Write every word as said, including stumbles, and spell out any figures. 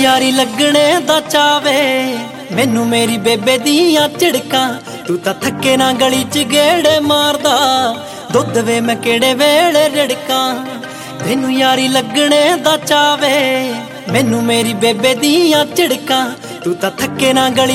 यारी लगने दा चावे मैनू मेरी बेबे दियां झिड़कां। तू तां थके ना गली च गेड़े मारदा, दुध वे मैं केड़े वेले रिड़कां। मैनू यारी लगने दा चावे मैनू मेरी बेबे दियां झिड़कां। तू तां थके ना गली